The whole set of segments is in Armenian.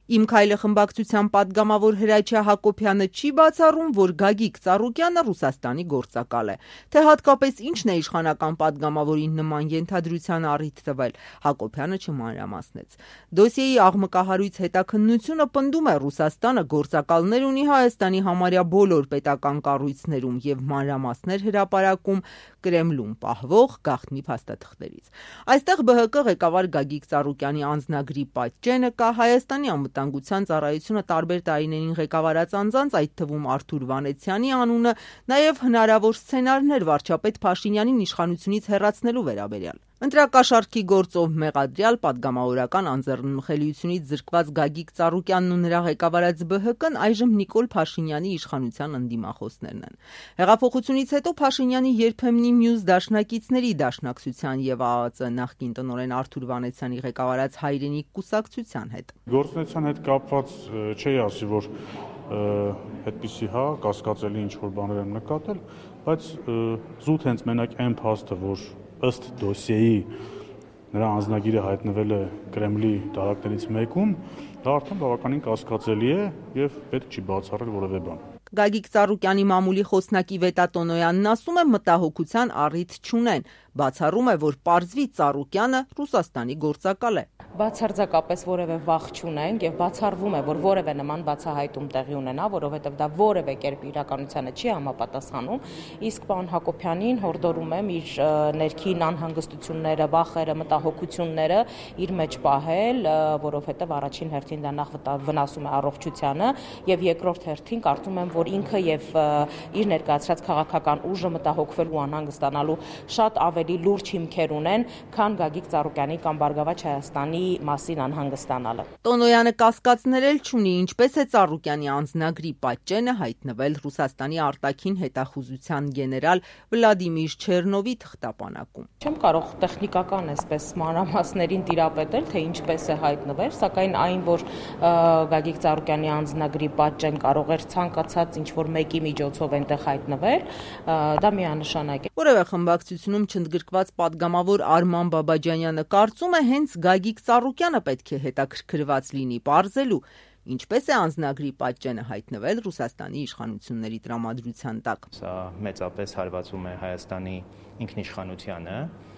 Իմ քայլը խմբակցության պատգամավոր Հրաչյա Հակոբյանը չի բացառում, որ Գագիկ Ծառուկյանը Ռուսաստանի գործակալ է։ Թե հատկապես ինչն է իշխանական պատգամավորին նման ենթադրության առիթ տվել, Հակոբյանը չմանրամասնեց։ Դոսիեի աղմկահարույց հետաքննությունը պնդում է Ռուսաստանը գործակալներ ունի Հայաստանի համարյա բոլոր պետական կառույցներում եւ մանրամասներ հրապարակում Կրեմլում պահվող գաղտնի փաստաթղթերից։ Այստեղ ԲՀԿ ղեկավար Գագիկ Ծառուկյանի անձնագրի պատճենը կա, Հայաստանի անվտանգության ծառայությունը տարբեր տարիներին ղեկավարած անձանց, այդ թվում Արթուր Վանեցյանի անունը, նաև հնարավոր սցենարներ վարչապետ Փաշինյանին իշխանությունից հեռացնելու վերաբերյալ։ Ընտրակաշառքի գործով մեղադրյալ պատգամավորական անձեռնմխելիությունից զրկված Գագիկ Ծառուկյանն ու նրա ղեկավարած ԲՀԿ-ն այժմ Նիկոլ Փաշինյանի իշխանության ընդդիմախոսներն են։ Հեղափոխությունից հետո Փաշինյանի երբեմնի մյուս դաշնակիցների Դաշնակցության եւ ԱԱԾ նախկին տնօրեն Արթուր Վանեցյանի ղեկավարած Հայրենիք կուսակցության հետ։ Գործունեության հետ կապված չի ասի, որ այդպիսի կասկածելի ինչ-որ բաներ են նկատել, բայց զուտ հենց մենակ այն փաստը, որ ըստ դոսիեի նրա անձնագիրը հայտնվել է Կրեմլի դարակներից մեկում, դա արդեն բավականին կասկածելի է եւ պետք չի բացառել որևէ բան։ Գագիկ Ծառուկյանի մամուլի խոսնակի Վետա Տոնոյանն ասում է, մտահոգության առիթ չունեն, բացառում է, որ պարզվի Ծառուկյանը Ռուսաստանի գործակալ է։ Բացարձակապես որևէ վախ չունենք եւ բացառվում է, որ որևէ նման բացահայտում տեղի ունենա, որովհետեւ դա որևէ կերպ իրականությանը չի համապատասխանում, իսկ պարոն Հակոբյանին հորդորում եմ իր ներքին անհանգստությունները, վախերը, մտահոգությունները իր մեջ պահել, որովհետեւ առաջին հերթին դա նախ վնասում է առողջությանը եւ երկրորդ հերթին կարծում եմ, որ ինքը եւ իր ներկայացրած քաղաքական ուժը մտահոգվելու անհանգստանալու շատ ավելի լուրջ հիմքեր ունեն, քան Գագիկ Ծառուկյանի կամ Բարգավաճ Հայաստանի մասին անհանգստանալը։ Տոնոյանը կասկածներ չունի, ինչպես է Ծառուկյանի անձնագրի պատճենը հայտնվել Ռուսաստանի արտաքին հետախուզության գեներալ Վլադիմիր Չեռնովի թղթապանակում։ Չեմ կարող տեխնիկական այսպես մանրամասներին տիրապետել, թե ինչպես է հայտնվել, սակայն այն, որ Գագիկ Ծառուկյանի անձնագրի պատճեն կարող էր ցանկացած ինչ-որ մեկի միջոցով այնտեղ հայտնվել, դա միանշանակ է։ Որևէ խմբակցությունում չընդգրկված պատգամավոր Արման Բաբաջանյանը կարծում է, հենց Գագիկ Ծառուկյանը պետք է հետաքրքրված լինի պարզելու, ինչպես է անձնագրի պատճենը հայտնվել Ռուսաստանի իշխանությունների տրամադրության տակ։ Սա մեծապես հարվածում է Հայաստանի ինքնիշխանությանը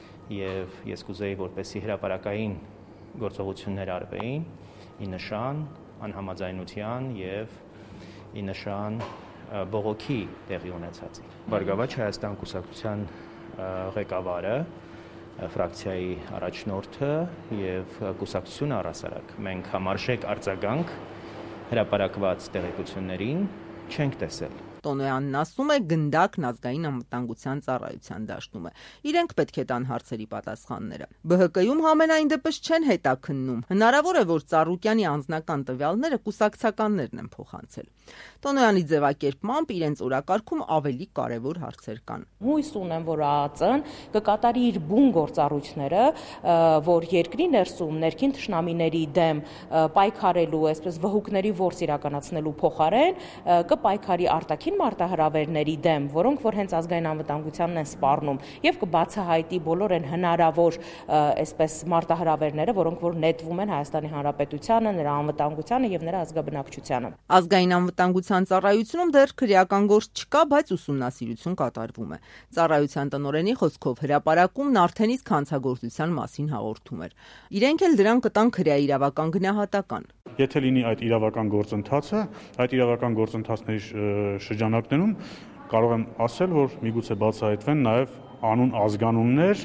եւ ես կուզեի, որպեսզի հրապարակային գործողություններ արվեին ի նշան անհամաձայնության եւ ի նշան բողոքի տեղի ունեցածի։ Բարգավաճ Հայաստան կուսակցության ղեկավարը, ֆրակցիայի առաջնորդը եւ կուսակցությունը առասարակ մենք համարժեք արձագանք հրապարակված տեղեկություններին չենք տեսել։ Տոնոյանն ասում է, գնդակն ազգային անվտանգության ծառայության դաշտում է։ Իրենք պետք է տան հարցերի պատասխանները։ ԲՀԿ-ում համենայն դեպս չեն հետաքննում։ Հնարավոր է, որ Ծառուկյանի անձնական տվյալները կուսակցականներն են փոխանցել։ Տոնոյանի ձևակերպմամբ իրենց օրակարգում ավելի կարևոր հարցեր կան։ Հույս ունեմ, որ ԱԱԾ-ն կկատարի իր բուն գործառույթները, որ երկրի ներսում ներքին թշնամիների դեմ պայքարելու, այսպես վհուկների ворս իրականացնելու փոխարեն կպայքարի արտաքին մարտահրավերների դեմ, որոնք որ հենց ազգային անվտանգությանն են սպառնում, եւ կբացահայտի բոլոր այն հնարավոր այսպես մարտահրավերները, որոնք որ նետվում են Հայաստանի Հանրապետությանը, նրա անվտանգությանը եւ նրա ազգաբնակչությանը։ Ազգային անվտանգության ծառայությունում դեռ քրեական գործ չկա, բայց ուսումնասիրություն կատարվում է։ Ծառայության տնօրենի խոսքով հրապարակումն արդեն իսկ հանցագործության մասին հաղորդում էր։ Իրենք էլ դրան կտան քրեաիրավական գնահատական։ Եթե լինի այդ իրավական գործընթացը, այդ իրավական գործընթացների շրջանակներում կարող եմ ասել, որ միգուցե բացահայտվեն նաև անուն ազգանուններ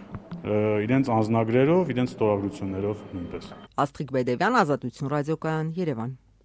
իրենց անձնագրերով, իրենց ստորագրություններով նույնպես։ Աստղիկ Բեդևյան, Ազատություն ռադիոկայան, Երևան։